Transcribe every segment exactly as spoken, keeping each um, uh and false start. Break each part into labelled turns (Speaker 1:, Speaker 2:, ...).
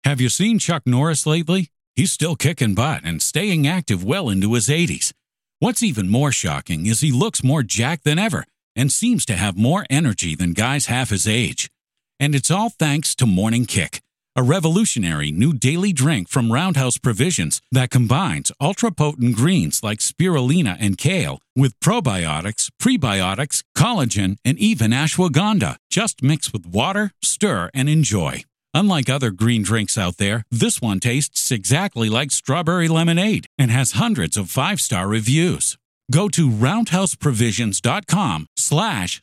Speaker 1: Have you seen Chuck Norris lately? He's still kicking butt and staying active well into his eighties. What's even more shocking is he looks more jacked than ever and seems to have more energy than guys half his age. And it's all thanks to Morning Kick, a revolutionary new daily drink from Roundhouse Provisions that combines ultra-potent greens like spirulina and kale with probiotics, prebiotics, collagen, and even ashwagandha. Just mix with water, stir, and enjoy. Unlike other green drinks out there, this one tastes exactly like strawberry lemonade and has hundreds of five-star reviews. Go to roundhouseprovisions.com slash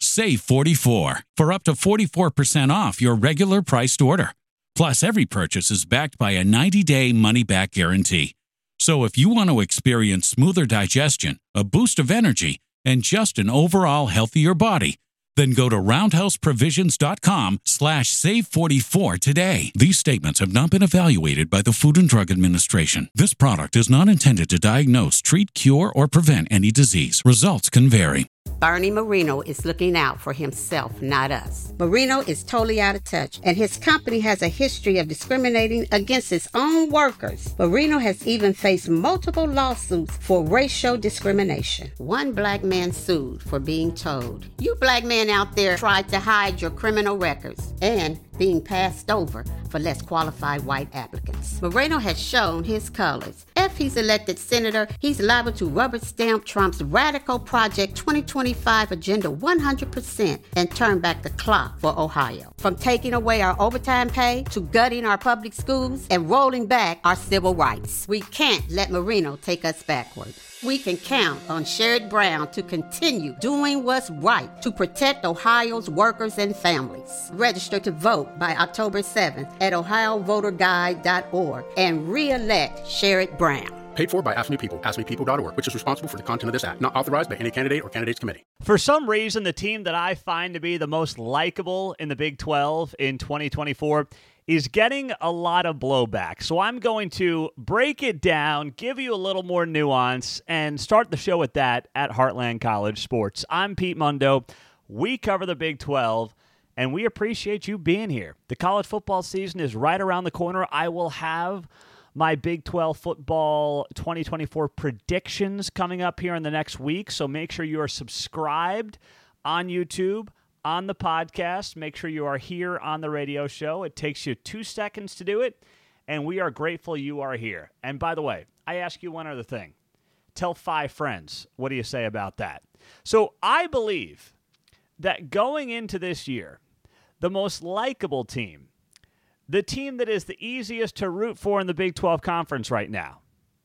Speaker 1: save44 for up to forty-four percent off your regular priced order. Plus, every purchase is backed by a ninety-day money-back guarantee. So if you want to experience smoother digestion, a boost of energy, and just an overall healthier body, then go to roundhouseprovisions.com slash save44 today. These statements have not been evaluated by the Food and Drug Administration. This product is not intended to diagnose, treat, cure, or prevent any disease. Results can vary.
Speaker 2: Bernie Marino is looking out for himself, not us. Marino is totally out of touch, and his company has a history of discriminating against its own workers. Marino has even faced multiple lawsuits for racial discrimination. One black man sued for being told, "You black men out there tried to hide your criminal records," and being passed over for less qualified white applicants. Moreno has shown his colors. If he's elected senator, he's liable to rubber stamp Trump's radical Project twenty twenty-five agenda one hundred percent and turn back the clock for Ohio. From taking away our overtime pay to gutting our public schools and rolling back our civil rights. We can't let Moreno take us backward. We can count on Sherrod Brown to continue doing what's right to protect Ohio's workers and families. Register to vote by October seventh at ohio voter guide dot org and re-elect Sherrod Brown.
Speaker 3: Paid for by Ask Me People, ask me people dot org, which is responsible for the content of this act. Not authorized by any candidate or candidates committee.
Speaker 4: For some reason, the team that I find to be the most likable in the Big twelve in twenty twenty-four is getting a lot of blowback. So I'm going to break it down, give you a little more nuance, and start the show with that at Heartland College Sports. I'm Pete Mundo. We cover the Big twelve, and we appreciate you being here. The college football season is right around the corner. I will have my Big twelve football twenty twenty-four predictions coming up here in the next week, so make sure you are subscribed on YouTube, on the podcast. Make sure you are here on the radio show. It takes you two seconds to do it, and we are grateful you are here. And by the way, I ask you one other thing. Tell five friends. What do you say about that? So I believe that going into this year, the most likable team, the team that is the easiest to root for in the Big twelve Conference right now,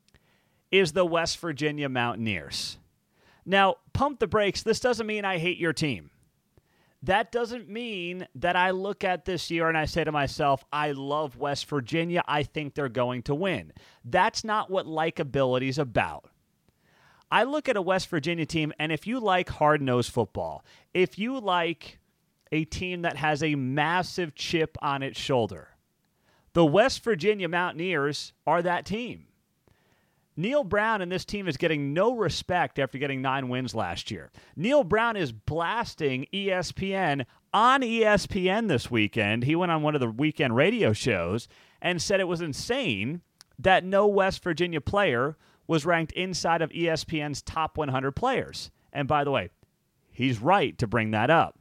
Speaker 4: is the West Virginia Mountaineers. Now, pump the brakes. This doesn't mean I hate your team. That doesn't mean that I look at this year and I say to myself, I love West Virginia. I think they're going to win. That's not what likability is about. I look at a West Virginia team, and if you like hard-nosed football, if you like a team that has a massive chip on its shoulder, the West Virginia Mountaineers are that team. Neil Brown and this team is getting no respect after getting nine wins last year. Neil Brown is blasting E S P N on E S P N this weekend. He went on one of the weekend radio shows and said it was insane that no West Virginia player was ranked inside of E S P N's top one hundred players. And by the way, he's right to bring that up.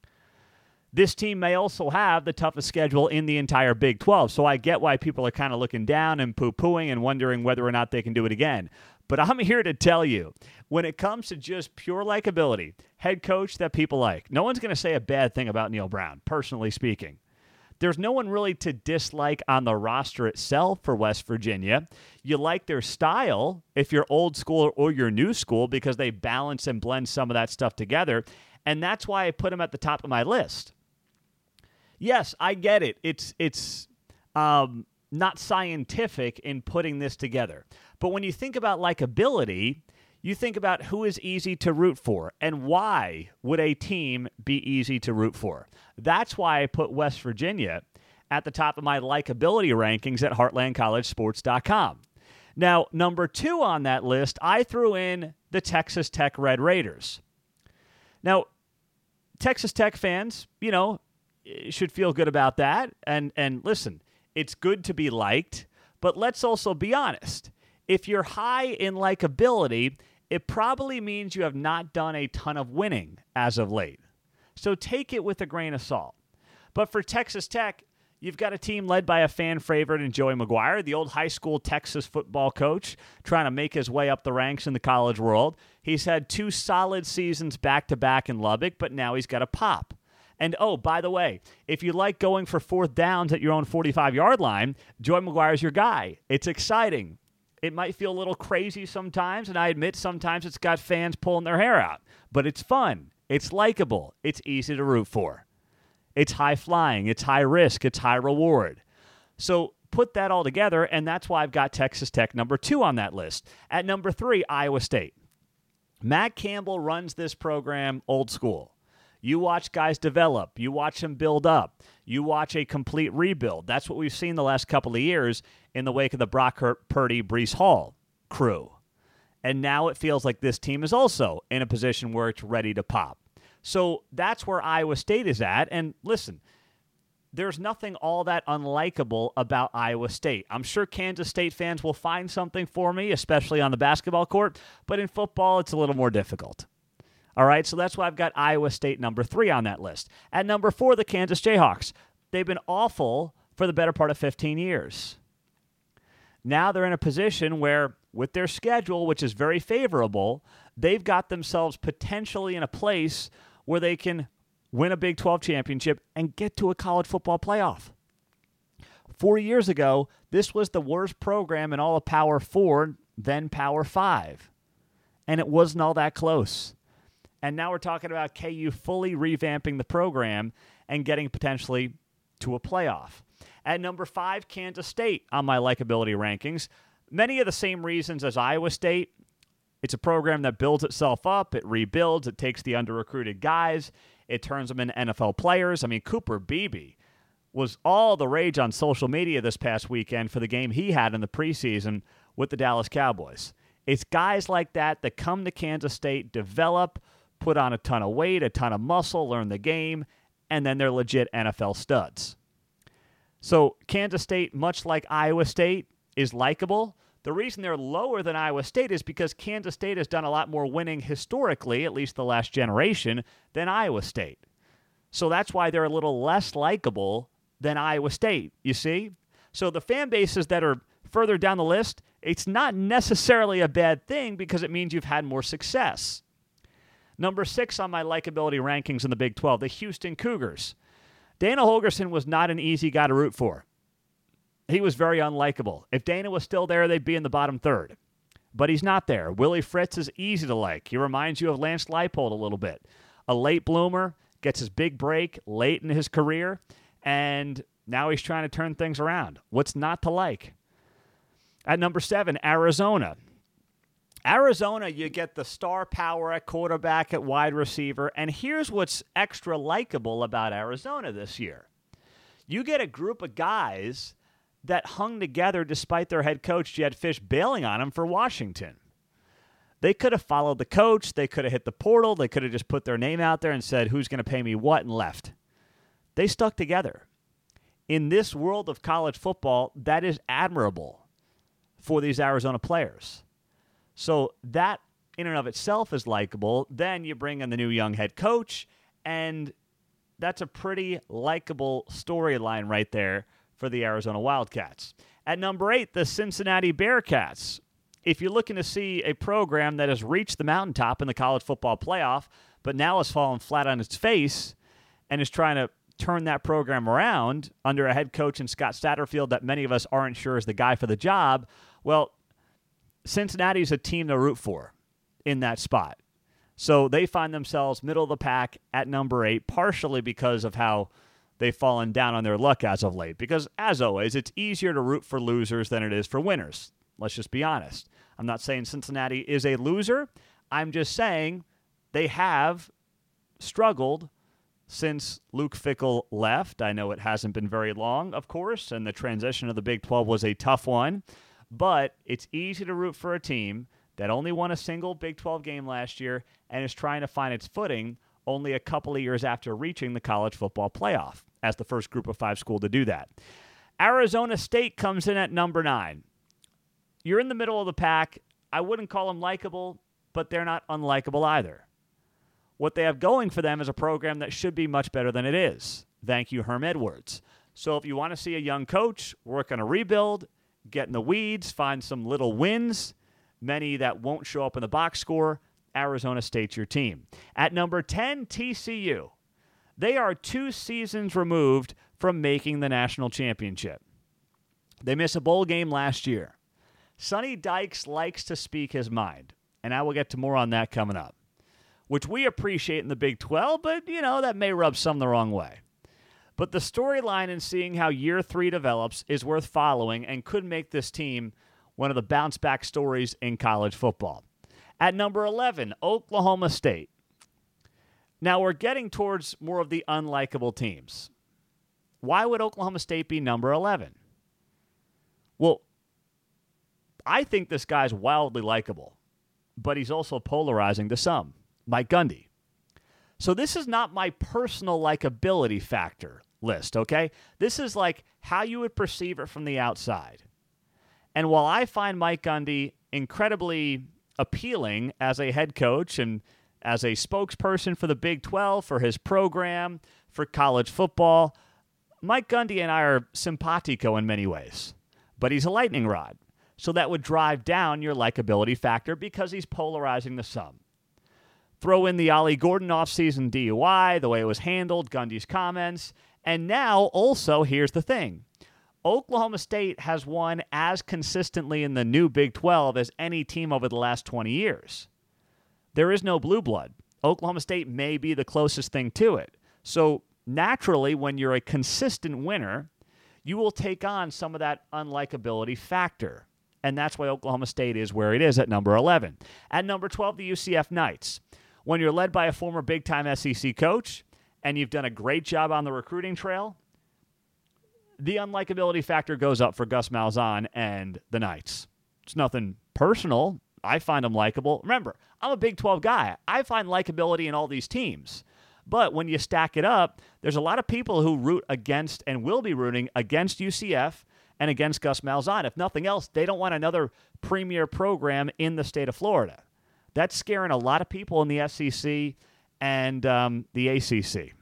Speaker 4: This team may also have the toughest schedule in the entire Big twelve, so I get why people are kind of looking down and poo-pooing and wondering whether or not they can do it again. But I'm here to tell you, when it comes to just pure likability, head coach that people like, no one's going to say a bad thing about Neil Brown, personally speaking. There's no one really to dislike on the roster itself for West Virginia. You like their style if you're old school or you're new school because they balance and blend some of that stuff together, and that's why I put them at the top of my list. Yes, I get it. It's it's um, not scientific in putting this together. But when you think about likability, you think about who is easy to root for and why would a team be easy to root for. That's why I put West Virginia at the top of my likability rankings at heartland college sports dot com. Now, number two on that list, I threw in the Texas Tech Red Raiders. Now, Texas Tech fans, you know, should feel good about that. And and listen, it's good to be liked, but let's also be honest. If you're high in likability, it probably means you have not done a ton of winning as of late. So take it with a grain of salt. But for Texas Tech, you've got a team led by a fan favorite in Joey McGuire, the old high school Texas football coach, trying to make his way up the ranks in the college world. He's had two solid seasons back-to-back in Lubbock, but now he's got a pop. And, oh, by the way, if you like going for fourth downs at your own forty-five-yard line, Joey McGuire's your guy. It's exciting. It might feel a little crazy sometimes, and I admit sometimes it's got fans pulling their hair out. But it's fun. It's likable. It's easy to root for. It's high-flying. It's high-risk. It's high-reward. So put that all together, and that's why I've got Texas Tech number two on that list. At number three, Iowa State. Matt Campbell runs this program old school. You watch guys develop. You watch them build up. You watch a complete rebuild. That's what we've seen the last couple of years in the wake of the Brock Purdy, Breece Hall crew. And now it feels like this team is also in a position where it's ready to pop. So that's where Iowa State is at. And listen, there's nothing all that unlikable about Iowa State. I'm sure Kansas State fans will find something for me, especially on the basketball court. But in football, it's a little more difficult. All right, so that's why I've got Iowa State number three on that list. At number four, the Kansas Jayhawks. They've been awful for the better part of fifteen years. Now they're in a position where, with their schedule, which is very favorable, they've got themselves potentially in a place where they can win a Big twelve championship and get to a college football playoff. Four years ago, this was the worst program in all of Power Four, then Power Five. And it wasn't all that close. And now we're talking about K U fully revamping the program and getting potentially to a playoff. At number five, Kansas State on my likability rankings. Many of the same reasons as Iowa State. It's a program that builds itself up. It rebuilds. It takes the under-recruited guys. It turns them into N F L players. I mean, Cooper Beebe was all the rage on social media this past weekend for the game he had in the preseason with the Dallas Cowboys. It's guys like that that come to Kansas State, develop, put on a ton of weight, a ton of muscle, learn the game, and then they're legit N F L studs. So Kansas State, much like Iowa State, is likable. The reason they're lower than Iowa State is because Kansas State has done a lot more winning historically, at least the last generation, than Iowa State. So that's why they're a little less likable than Iowa State, you see? So the fan bases that are further down the list, it's not necessarily a bad thing because it means you've had more success. Number six on my likability rankings in the Big twelve, the Houston Cougars. Dana Holgorsen was not an easy guy to root for. He was very unlikable. If Dana was still there, they'd be in the bottom third. But he's not there. Willie Fritz is easy to like. He reminds you of Lance Leipold a little bit. A late bloomer, gets his big break late in his career, and now he's trying to turn things around. What's not to like? At number seven, Arizona. Arizona, you get the star power at quarterback, at wide receiver, and here's what's extra likable about Arizona this year. You get a group of guys that hung together despite their head coach, Jed Fish, bailing on them for Washington. They could have followed the coach. They could have hit the portal. They could have just put their name out there and said, who's going to pay me what, and left. They stuck together. In this world of college football, that is admirable for these Arizona players. So that in and of itself is likable. Then you bring in the new young head coach, and that's a pretty likable storyline right there for the Arizona Wildcats. At number eight, the Cincinnati Bearcats. If you're looking to see a program that has reached the mountaintop in the college football playoff, but now has fallen flat on its face and is trying to turn that program around under a head coach in Scott Satterfield that many of us aren't sure is the guy for the job, well, Cincinnati's a team to root for in that spot. So they find themselves middle of the pack at number eight, partially because of how they've fallen down on their luck as of late. Because, as always, it's easier to root for losers than it is for winners. Let's just be honest. I'm not saying Cincinnati is a loser. I'm just saying they have struggled since Luke Fickell left. I know it hasn't been very long, of course, and the transition of the Big twelve was a tough one. But it's easy to root for a team that only won a single Big twelve game last year and is trying to find its footing only a couple of years after reaching the college football playoff as the first group of five school to do that. Arizona State comes in at number nine. You're in the middle of the pack. I wouldn't call them likable, but they're not unlikable either. What they have going for them is a program that should be much better than it is. Thank you, Herm Edwards. So if you want to see a young coach work on a rebuild, get in the weeds, find some little wins, many that won't show up in the box score, Arizona State's your team. At number ten, T C U. They are two seasons removed from making the national championship. They missed a bowl game last year. Sonny Dykes likes to speak his mind, and I will get to more on that coming up, which we appreciate in the Big twelve, but, you know, that may rub some the wrong way. But the storyline in seeing how year three develops is worth following and could make this team one of the bounce-back stories in college football. At number eleven, Oklahoma State. Now we're getting towards more of the unlikable teams. Why would Oklahoma State be number eleven? Well, I think this guy's wildly likable, but he's also polarizing to some. Mike Gundy. So this is not my personal likability factor list, okay? This is like how you would perceive it from the outside. And while I find Mike Gundy incredibly appealing as a head coach and as a spokesperson for the Big twelve, for his program, for college football, Mike Gundy and I are simpatico in many ways. But he's a lightning rod. So that would drive down your likability factor because he's polarizing to some. Throw in the Ollie Gordon offseason D U I, the way it was handled, Gundy's comments. And now, also, here's the thing. Oklahoma State has won as consistently in the new Big twelve as any team over the last twenty years. There is no blue blood. Oklahoma State may be the closest thing to it. So, naturally, when you're a consistent winner, you will take on some of that unlikability factor. And that's why Oklahoma State is where it is at number eleven. At number twelve, the U C F Knights. When you're led by a former big-time S E C coach and you've done a great job on the recruiting trail, the unlikability factor goes up for Gus Malzahn and the Knights. It's nothing personal. I find them likable. Remember, I'm a Big twelve guy. I find likability in all these teams. But when you stack it up, there's a lot of people who root against and will be rooting against U C F and against Gus Malzahn. If nothing else, they don't want another premier program in the state of Florida. That's scaring a lot of people in the S E C and um, the A C C.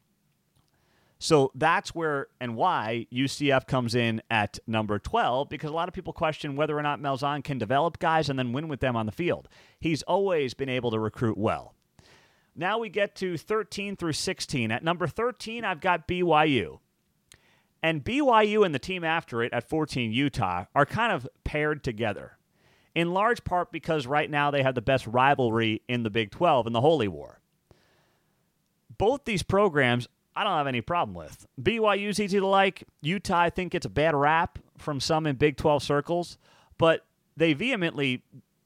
Speaker 4: So that's where and why U C F comes in at number twelve, because a lot of people question whether or not Malzahn can develop guys and then win with them on the field. He's always been able to recruit well. Now we get to thirteen through sixteen. At number thirteen, I've got B Y U. And B Y U and the team after it at fourteen, Utah, are kind of paired together, in large part because right now they have the best rivalry in the Big twelve in the Holy War. Both these programs, I don't have any problem with. B Y U's easy to like. Utah, I think, gets a bad rap from some in Big twelve circles, but they vehemently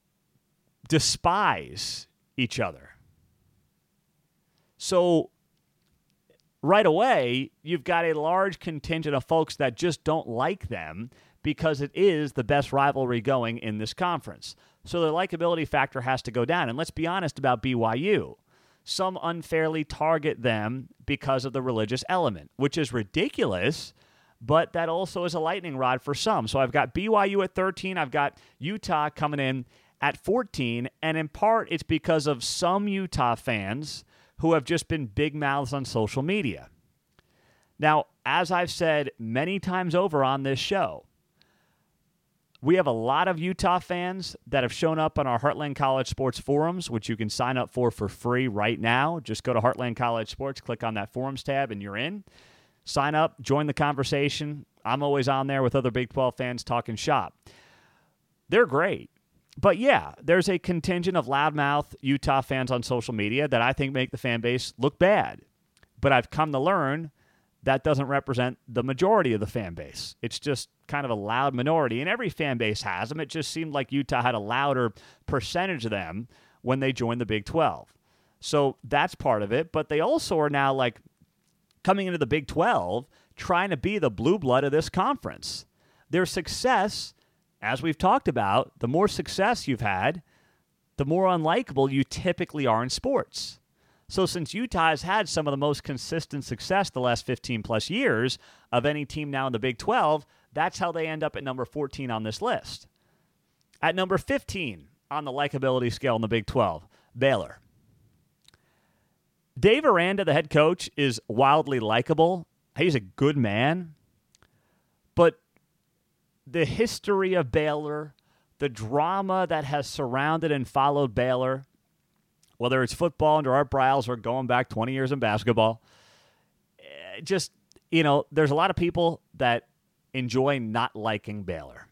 Speaker 4: despise each other. So right away, you've got a large contingent of folks that just don't like them because it is the best rivalry going in this conference. So the likability factor has to go down. And let's be honest about B Y U. Some unfairly target them because of the religious element, which is ridiculous, but that also is a lightning rod for some. So I've got B Y U at thirteen. I've got Utah coming in at fourteen. And in part, it's because of some Utah fans who have just been big mouths on social media. Now, as I've said many times over on this show, we have a lot of Utah fans that have shown up on our Heartland College Sports forums, which you can sign up for for free right now. Just go to Heartland College Sports, click on that forums tab, and you're in. Sign up, join the conversation. I'm always on there with other Big twelve fans talking shop. They're great. But yeah, there's a contingent of loudmouth Utah fans on social media that I think make the fan base look bad. But I've come to learn that doesn't represent the majority of the fan base. It's just kind of a loud minority, and every fan base has them. It just seemed like Utah had a louder percentage of them when they joined the Big twelve. So that's part of it, but they also are now like coming into the Big twelve trying to be the blue blood of this conference. Their success, as we've talked about, the more success you've had, the more unlikable you typically are in sports. So since Utah has had some of the most consistent success the last fifteen plus years of any team now in the Big twelve, that's how they end up at number fourteen on this list. At number fifteen on the likability scale in the Big twelve, Baylor. Dave Aranda, the head coach, is wildly likable. He's a good man. But the history of Baylor, the drama that has surrounded and followed Baylor, whether it's football under Art Briles or going back twenty years in basketball, just, you know, there's a lot of people that enjoy not liking Baylor.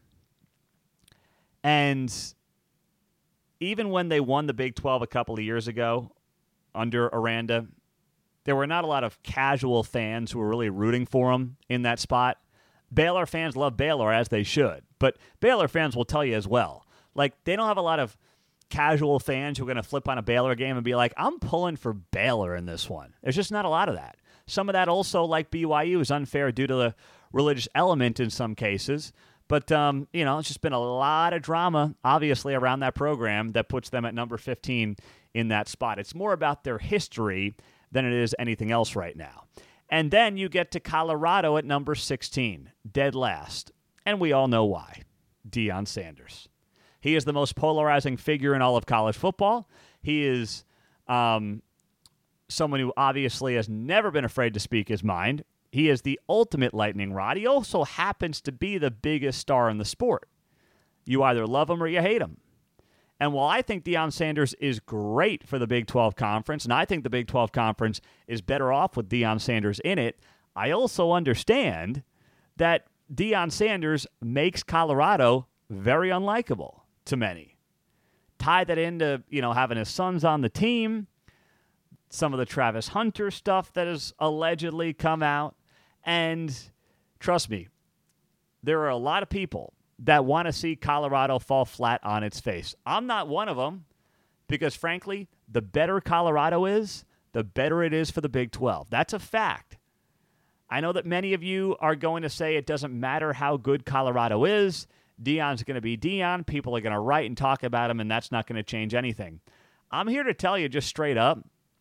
Speaker 4: And even when they won the Big twelve a couple of years ago under Aranda, there were not a lot of casual fans who were really rooting for them in that spot. Baylor fans love Baylor, as they should. But Baylor fans will tell you as well. Like, they don't have a lot of casual fans who are going to flip on a Baylor game and be like, I'm pulling for Baylor in this one. There's just not a lot of that. Some of that also, like B Y U, is unfair due to the religious element in some cases. But, um, you know, it's just been a lot of drama, obviously, around that program that puts them at number fifteen in that spot. It's more about their history than it is anything else right now. And then you get to Colorado at number sixteen, dead last. And we all know why. Deion Sanders. He is the most polarizing figure in all of college football. He is um, someone who obviously has never been afraid to speak his mind. He is the ultimate lightning rod. He also happens to be the biggest star in the sport. You either love him or you hate him. And while I think Deion Sanders is great for the Big twelve Conference, and I think the Big twelve Conference is better off with Deion Sanders in it, I also understand that Deion Sanders makes Colorado very unlikable to many. Tie that into, you know, having his sons on the team, some of the Travis Hunter stuff that has allegedly come out. And trust me, there are a lot of people that want to see Colorado fall flat on its face. I'm not one of them because, frankly, the better Colorado is, the better it is for the Big twelve. That's a fact. I know that many of you are going to say it doesn't matter how good Colorado is. Deion's going to be Deion. People are going to write and talk about him, and that's not going to change anything. I'm here to tell you just straight up,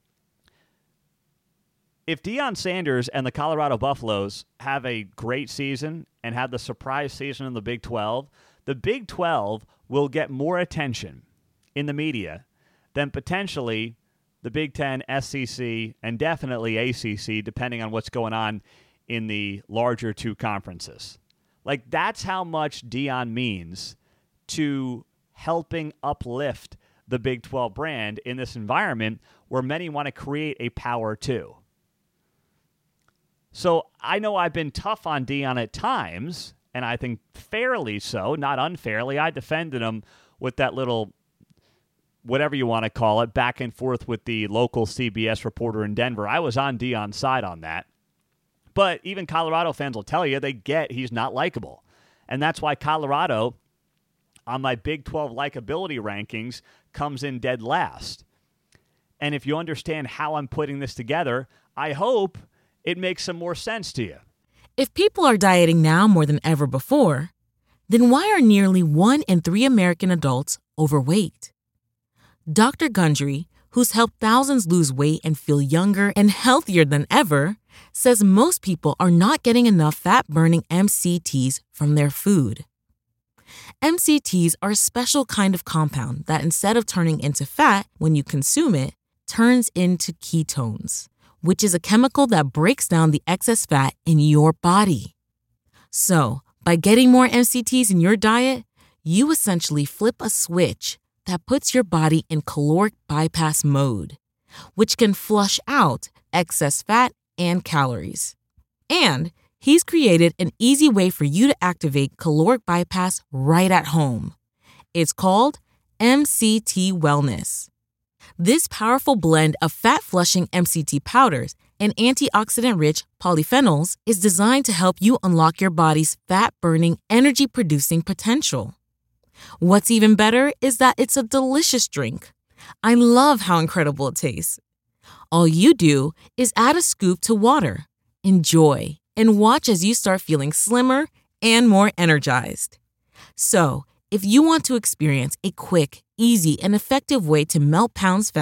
Speaker 4: if Deion Sanders and the Colorado Buffaloes have a great season and have the surprise season in the Big twelve, the Big twelve will get more attention in the media than potentially the Big Ten, S E C, and definitely A C C, depending on what's going on in the larger two conferences. Like, that's how much Deion means to helping uplift the Big twelve brand in this environment where many want to create a power too. So I know I've been tough on Deion at times, and I think fairly so, not unfairly. I defended him with that little, whatever you want to call it, back and forth with the local C B S reporter in Denver. I was on Deion's side on that. But even Colorado fans will tell you they get he's not likable. And that's why Colorado, on my Big twelve likability rankings, comes in dead last. And if you understand how I'm putting this together, I hope it makes some more sense to you.
Speaker 5: If people are dieting now more than ever before, then why are nearly one in three American adults overweight? Doctor Gundry, who's helped thousands lose weight and feel younger and healthier than ever, says most people are not getting enough fat-burning M C Ts from their food. M C Ts are a special kind of compound that, instead of turning into fat when you consume it, turns into ketones, which is a chemical that breaks down the excess fat in your body. So, by getting more M C Ts in your diet, you essentially flip a switch that puts your body in caloric bypass mode, which can flush out excess fat and calories. And he's created an easy way for you to activate caloric bypass right at home. It's called M C T Wellness. This powerful blend of fat-flushing M C T powders and antioxidant-rich polyphenols is designed to help you unlock your body's fat-burning, energy-producing potential. What's even better is that it's a delicious drink. I love how incredible it tastes. All you do is add a scoop to water, enjoy, and watch as you start feeling slimmer and more energized. So, if you want to experience a quick, easy, and effective way to melt pounds fast,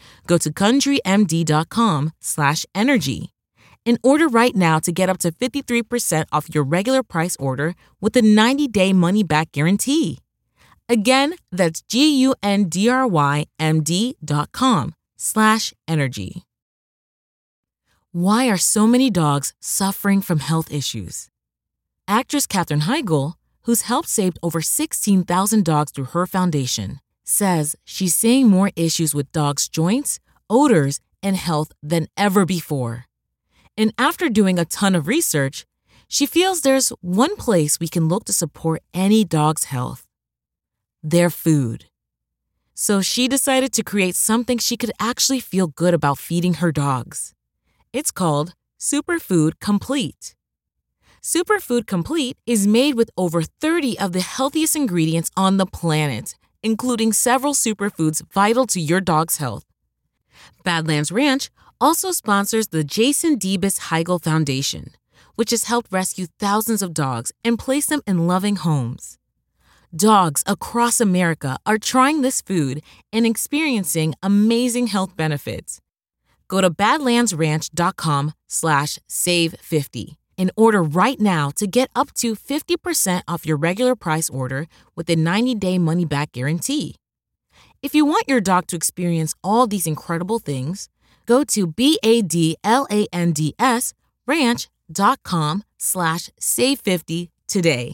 Speaker 5: Go to country-m-d.com slash energy and order right now to get up to fifty-three percent off your regular price order with a ninety-day money-back guarantee. Again, that's G-U-N-D-R-Y-M-D dot com slash energy. Why are so many dogs suffering from health issues? Actress Katherine Heigl, who's helped save over sixteen thousand dogs through her foundation, says she's seeing more issues with dogs' joints, odors, and health than ever before. And after doing a ton of research, she feels there's one place we can look to support any dog's health: their food. So she decided to create something she could actually feel good about feeding her dogs. It's called Superfood Complete. Superfood Complete is made with over thirty of the healthiest ingredients on the planet, including several superfoods vital to your dog's health. Badlands Ranch also sponsors the Jason Debus Heigl Foundation, which has helped rescue thousands of dogs and place them in loving homes. Dogs across America are trying this food and experiencing amazing health benefits. Go to badlandsranch.com slash save50. and order right now to get up to fifty percent off your regular price order with a ninety-day money-back guarantee. If you want your dog to experience all these incredible things, go to B-A-D-L-A-N-D-S ranch.com slash save 50 today.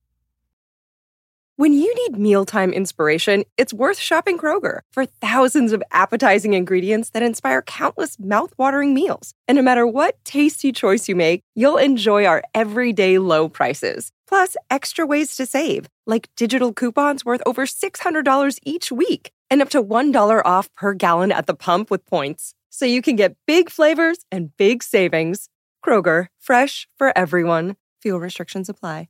Speaker 6: When you need mealtime inspiration, it's worth shopping Kroger for thousands of appetizing ingredients that inspire countless mouth-watering meals. And no matter what tasty choice you make, you'll enjoy our everyday low prices. Plus, extra ways to save, like digital coupons worth over six hundred dollars each week and up to one dollar off per gallon at the pump with points. So you can get big flavors and big savings. Kroger, fresh for everyone. Fuel restrictions apply.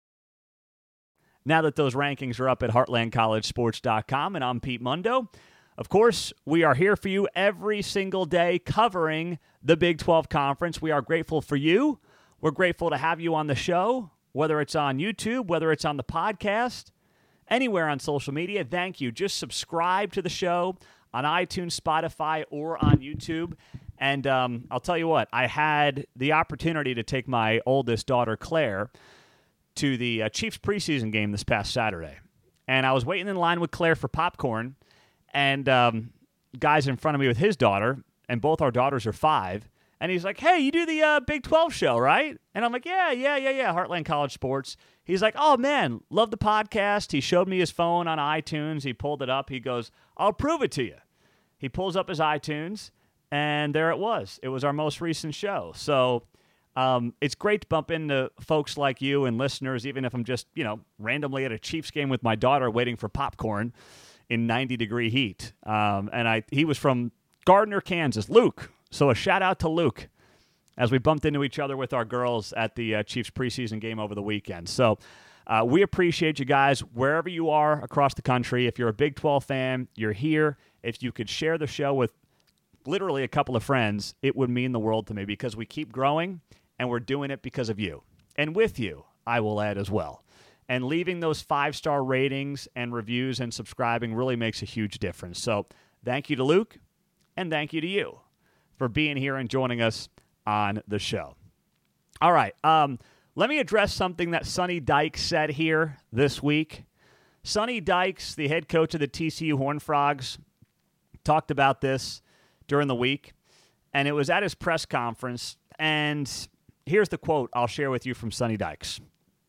Speaker 4: Now that those rankings are up at heartland college sports dot com, and I'm Pete Mundo. Of course, we are here for you every single day covering the Big twelve Conference. We are grateful for you. We're grateful to have you on the show, whether it's on YouTube, whether it's on the podcast, anywhere on social media. Thank you. Just subscribe to the show on iTunes, Spotify, or on YouTube. And um, I'll tell you what, I had the opportunity to take my oldest daughter, Claire, to the uh, Chiefs preseason game this past Saturday. And I was waiting in line with Claire for popcorn, and um, guys in front of me with his daughter, and both our daughters are five, and he's like, hey, you do the uh, Big twelve show, right? And I'm like, yeah, yeah, yeah, yeah, Heartland College Sports. He's like, oh, man, love the podcast. He showed me his phone on iTunes. He pulled it up. He goes, I'll prove it to you. He pulls up his iTunes, and there it was. It was our most recent show. So Um, it's great to bump into folks like you and listeners, even if I'm just, you know, randomly at a Chiefs game with my daughter waiting for popcorn in ninety-degree heat. Um, and I he was from Gardner, Kansas, Luke. So a shout-out to Luke as we bumped into each other with our girls at the uh, Chiefs preseason game over the weekend. So uh, we appreciate you guys wherever you are across the country. If you're a Big twelve fan, you're here. If you could share the show with literally a couple of friends, it would mean the world to me because we keep growing. And we're doing it because of you. And with you, I will add as well. And leaving those five-star ratings and reviews and subscribing really makes a huge difference. So thank you to Luke, and thank you to you for being here and joining us on the show. All right, um, let me address something that Sonny Dykes said here this week. Sonny Dykes, the head coach of the T C U Horned Frogs, talked about this during the week, and it was at his press conference, and here's the quote I'll share with you from Sonny Dykes.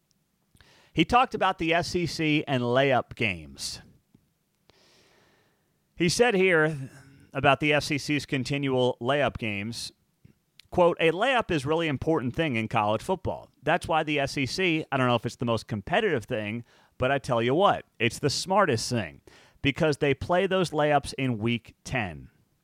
Speaker 4: He talked about the S E C and layup games. He said here about the S E C's continual layup games, quote, a layup is a really important thing in college football. That's why the S E C, I don't know if it's the most competitive thing, but I tell you what, it's the smartest thing because they play those layups in week ten.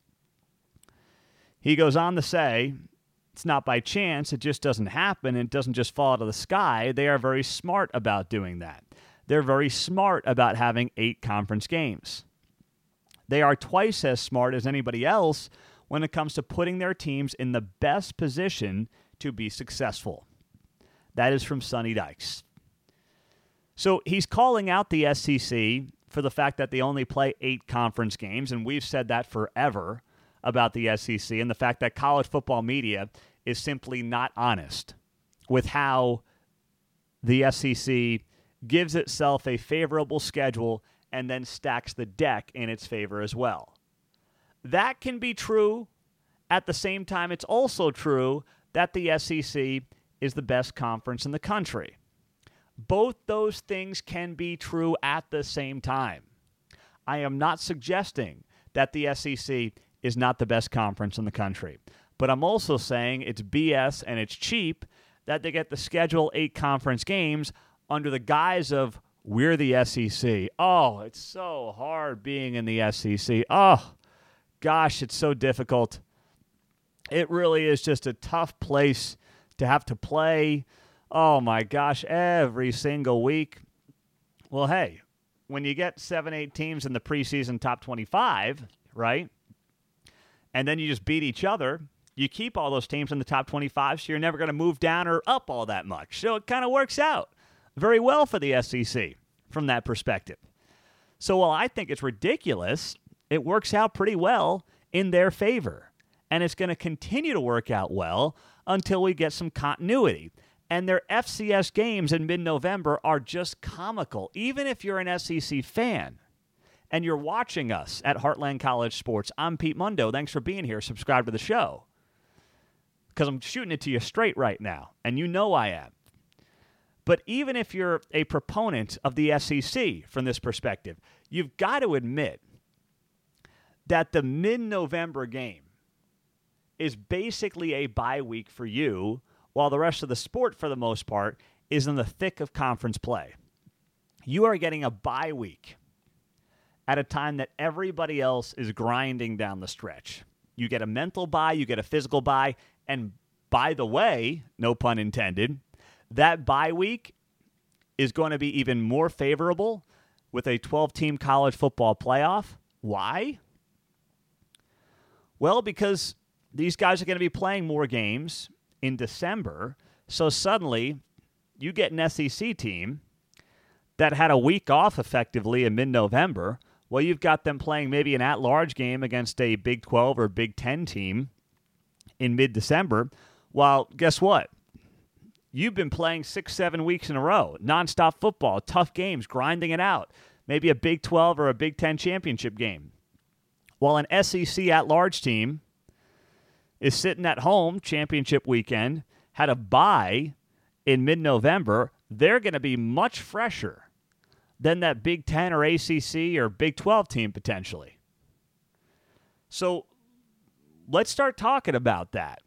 Speaker 4: He goes on to say, it's not by chance. It just doesn't happen. It doesn't just fall out of the sky. They are very smart about doing that. They're very smart about having eight conference games. They are twice as smart as anybody else when it comes to putting their teams in the best position to be successful. That is from Sonny Dykes. So he's calling out the S E C for the fact that they only play eight conference games, and we've said that forever about the S E C, and the fact that college football media is simply not honest with how the S E C gives itself a favorable schedule and then stacks the deck in its favor as well. That can be true. At the same time, it's also true that the S E C is the best conference in the country. Both those things can be true at the same time. I am not suggesting that the S E C is not the best conference in the country, but I'm also saying it's B S and it's cheap that they get to schedule eight conference games under the guise of we're the S E C. Oh, it's so hard being in the S E C. Oh, gosh, it's so difficult. It really is just a tough place to have to play. Oh, my gosh, every single week. Well, hey, when you get seven, eight teams in the preseason top twenty-five, right, and then you just beat each other, you keep all those teams in the top twenty-five, so you're never going to move down or up all that much. So it kind of works out very well for the S E C from that perspective. So while I think it's ridiculous, it works out pretty well in their favor. And it's going to continue to work out well until we get some continuity. And their F C S games in mid-November are just comical. Even if you're an S E C fan and you're watching us at Heartland College Sports, I'm Pete Mundo. Thanks for being here. Subscribe to the show, because I'm shooting it to you straight right now, and you know I am. But even if you're a proponent of the S E C from this perspective, you've got to admit that the mid-November game is basically a bye week for you, while the rest of the sport, for the most part, is in the thick of conference play. You are getting a bye week at a time that everybody else is grinding down the stretch. You get a mental bye, you get a physical bye, and by the way, no pun intended, that bye week is going to be even more favorable with a twelve-team college football playoff. Why? Well, because these guys are going to be playing more games in December, so suddenly you get an S E C team that had a week off effectively in mid-November. Well, you've got them playing maybe an at-large game against a Big twelve or Big ten team in mid-December. Well, guess what? You've been playing six, seven weeks in a row, nonstop football, tough games, grinding it out, maybe a Big twelve or a Big ten championship game. While an S E C at-large team is sitting at home championship weekend, had a bye in mid-November, they're going to be much fresher than that Big Ten or A C C or Big twelve team potentially. So let's start talking about that.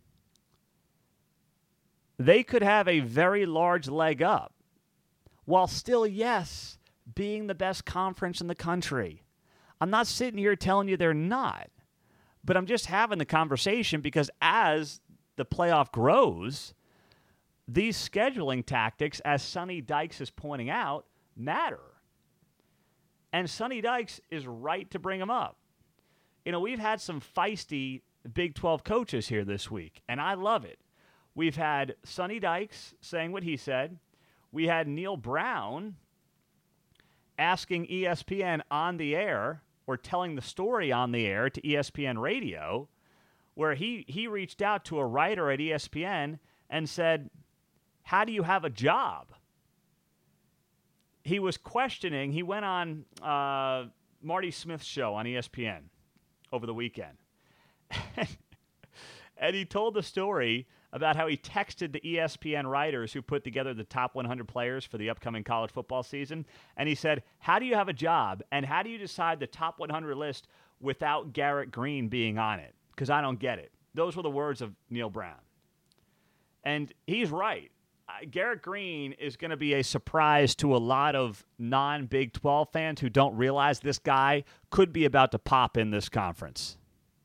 Speaker 4: They could have a very large leg up while still, yes, being the best conference in the country. I'm not sitting here telling you they're not, but I'm just having the conversation because as the playoff grows, these scheduling tactics, as Sonny Dykes is pointing out, matter. And Sonny Dykes is right to bring them up. You know, we've had some feisty Big twelve coaches here this week, and I love it. We've had Sonny Dykes saying what he said. We had Neil Brown asking E S P N on the air, or telling the story on the air to E S P N Radio, where he, he reached out to a writer at E S P N and said, how do you have a job? He was questioning, he went on uh, Marty Smith's show on E S P N over the weekend. And he told the story about how he texted the E S P N writers who put together the top one hundred players for the upcoming college football season. And he said, how do you have a job? And how do you decide the top one hundred list without Garrett Green being on it? Because I don't get it. Those were the words of Neil Brown. And he's right. Uh, Garrett Green is going to be a surprise to a lot of non-Big twelve fans who don't realize this guy could be about to pop in this conference.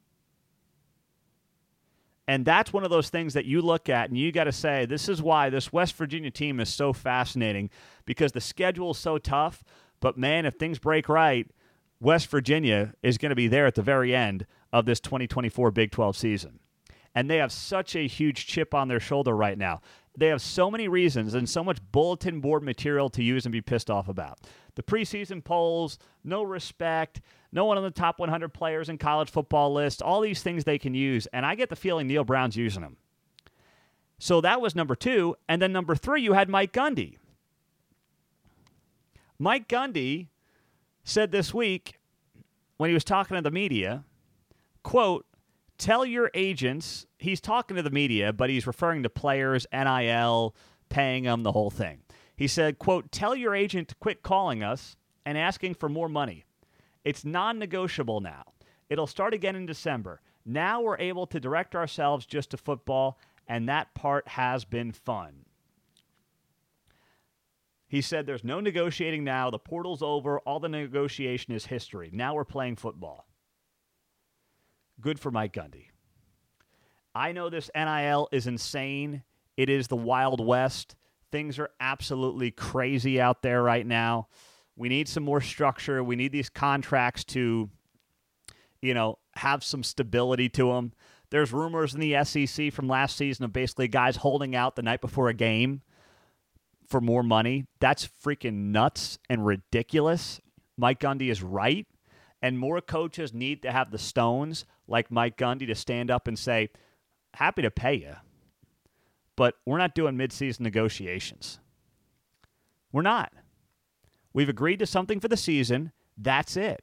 Speaker 4: And that's one of those things that you look at and you got to say, this is why this West Virginia team is so fascinating, because the schedule is so tough. But, man, if things break right, West Virginia is going to be there at the very end of this twenty twenty-four Big twelve season. And they have such a huge chip on their shoulder right now. They have so many reasons and so much bulletin board material to use and be pissed off about. The preseason polls, no respect, no one on the top one hundred players in college football list, all these things they can use, and I get the feeling Neil Brown's using them. So that was number two, and then number three, you had Mike Gundy. Mike Gundy said this week when he was talking to the media, quote, tell your agents, he's talking to the media, but he's referring to players, N I L, paying them, the whole thing. He said, quote, tell your agent to quit calling us and asking for more money. It's non-negotiable now. It'll start again in December. Now we're able to direct ourselves just to football, and that part has been fun. He said there's no negotiating now. The portal's over. All the negotiation is history. Now we're playing football. Good for Mike Gundy. I know this N I L is insane. It is the Wild West. Things are absolutely crazy out there right now. We need some more structure. We need these contracts to, you know, have some stability to them. There's rumors in the S E C from last season of basically guys holding out the night before a game for more money. That's freaking nuts and ridiculous. Mike Gundy is right. And more coaches need to have the stones like Mike Gundy to stand up and say, happy to pay you, but we're not doing midseason negotiations. We're not. We've agreed to something for the season. That's it.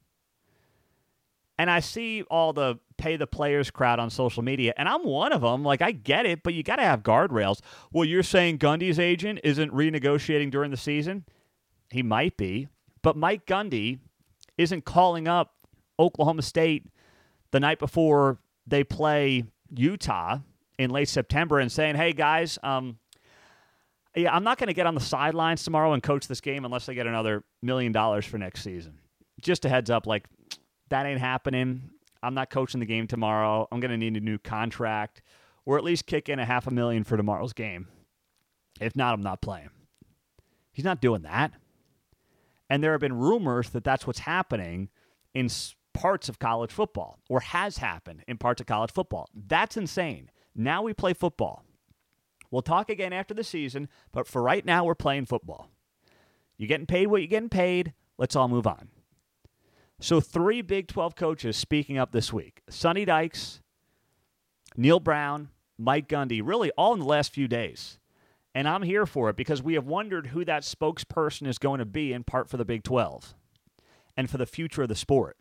Speaker 4: And I see all the pay the players crowd on social media, and I'm one of them. Like, I get it, but you got to have guardrails. Well, you're saying Gundy's agent isn't renegotiating during the season? He might be, but Mike Gundy isn't calling up Oklahoma State the night before they play Utah in late September and saying, hey, guys, um, yeah, I'm not going to get on the sidelines tomorrow and coach this game unless I get another million dollars for next season. Just a heads up, like, that ain't happening. I'm not coaching the game tomorrow. I'm going to need a new contract or at least kick in a half a million for tomorrow's game. If not, I'm not playing. He's not doing that. And there have been rumors that that's what's happening in parts of college football or has happened in parts of college football. That's insane. Now we play football. We'll talk again after the season, but for right now, we're playing football. You're getting paid what you're getting paid. Let's all move on. So three Big twelve coaches speaking up this week. Sonny Dykes, Neil Brown, Mike Gundy, really all in the last few days. And I'm here for it because we have wondered who that spokesperson is going to be, in part for the Big twelve and for the future of the sport.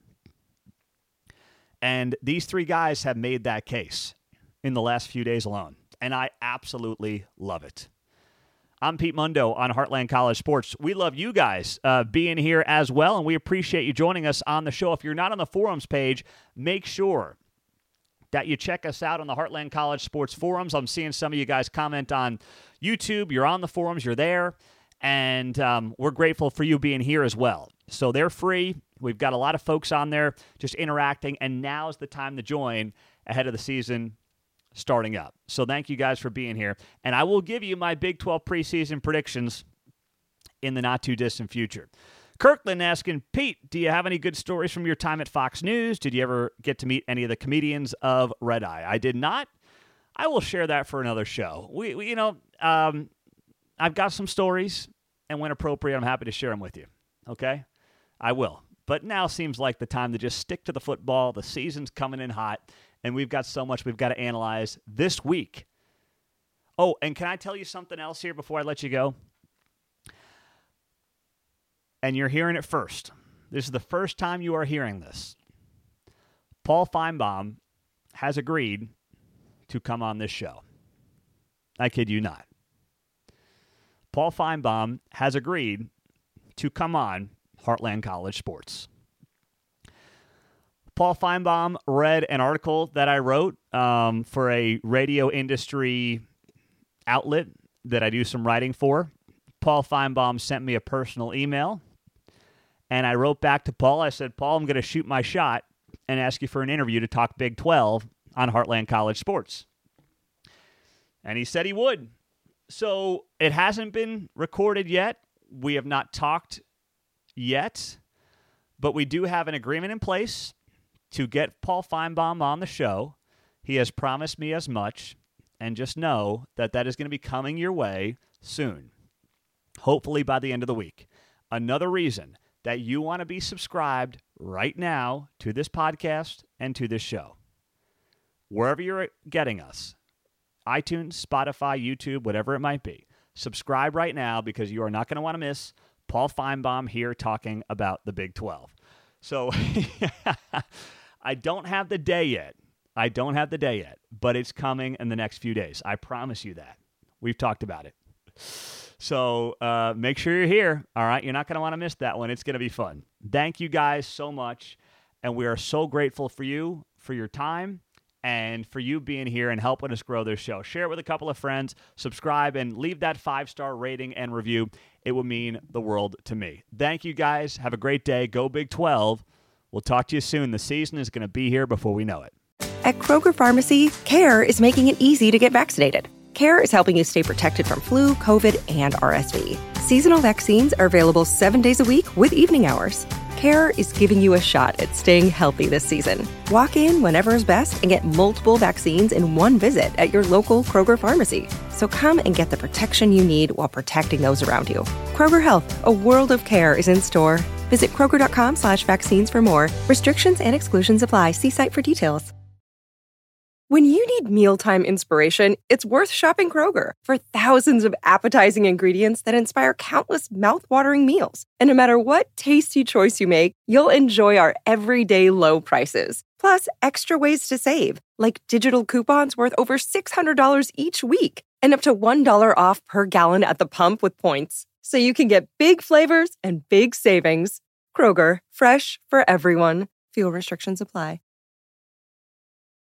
Speaker 4: And these three guys have made that case in the last few days alone. And I absolutely love it. I'm Pete Mundo on Heartland College Sports. We love you guys uh, being here as well, and we appreciate you joining us on the show. If you're not on the forums page, make sure that you check us out on the Heartland College Sports forums. I'm seeing some of you guys comment on YouTube. You're on the forums. You're there. And um, we're grateful for you being here as well. So they're free. We've got a lot of folks on there just interacting, and now's the time to join ahead of the season starting up. So thank you guys for being here. And I will give you my Big twelve preseason predictions in the not-too-distant future. Kirkland asking, Pete, do you have any good stories from your time at Fox News? Did you ever get to meet any of the comedians of Red Eye? I did not. I will share that for another show. We, we you know, um, I've got some stories, and when appropriate, I'm happy to share them with you. Okay? I will. But now seems like the time to just stick to the football. The season's coming in hot, and we've got so much we've got to analyze this week. Oh, and can I tell you something else here before I let you go? And you're hearing it first. This is the first time you are hearing this. Paul Finebaum has agreed to come on this show. I kid you not. Paul Finebaum has agreed to come on Heartland College Sports. Paul Finebaum read an article that I wrote um, for a radio industry outlet that I do some writing for. Paul Finebaum sent me a personal email, and I wrote back to Paul. I said, Paul, I'm going to shoot my shot and ask you for an interview to talk Big twelve on Heartland College Sports. And he said he would. So it hasn't been recorded yet. We have not talked yet, but we do have an agreement in place to get Paul Finebaum on the show. He has promised me as much, And just know that that is going to be coming your way soon, hopefully by the end of the week. Another reason that you want to be subscribed right now to this podcast and to this show. Wherever you're getting us, iTunes, Spotify, YouTube, whatever it might be, subscribe right now because you are not going to want to miss Paul Finebaum here talking about the Big twelve. So I don't have the day yet. I don't have the day yet, but it's coming in the next few days. I promise you that. We've talked about it. So uh, make sure you're here, all right? You're not going to want to miss that one. It's going to be fun. Thank you guys so much, and we are so grateful for you, for your time, and for you being here and helping us grow this show. Share it with a couple of friends, subscribe, and leave that five-star rating and review. It would mean the world to me. Thank you, guys. Have a great day. Go Big twelve. We'll talk to you soon. The season is going to be here before we know it.
Speaker 6: At Kroger Pharmacy, CARE is making it easy to get vaccinated. CARE is helping you stay protected from flu, COVID, and R S V. Seasonal vaccines are available seven days a week with evening hours. CARE is giving you a shot at staying healthy this season. Walk in whenever is best and get multiple vaccines in one visit at your local Kroger Pharmacy. So come and get the protection you need while protecting those around you. Kroger Health, a world of care, is in store. Visit Kroger.com slash vaccines for more. Restrictions and exclusions apply. See site for details. When you need mealtime inspiration, it's worth shopping Kroger for thousands of appetizing ingredients that inspire countless mouth-watering meals. And no matter what tasty choice you make, you'll enjoy our everyday low prices. Plus, extra ways to save, like digital coupons worth over six hundred dollars each week and up to one dollar off per gallon at the pump with points. So you can get big flavors and big savings. Kroger, fresh for everyone. Fuel restrictions apply.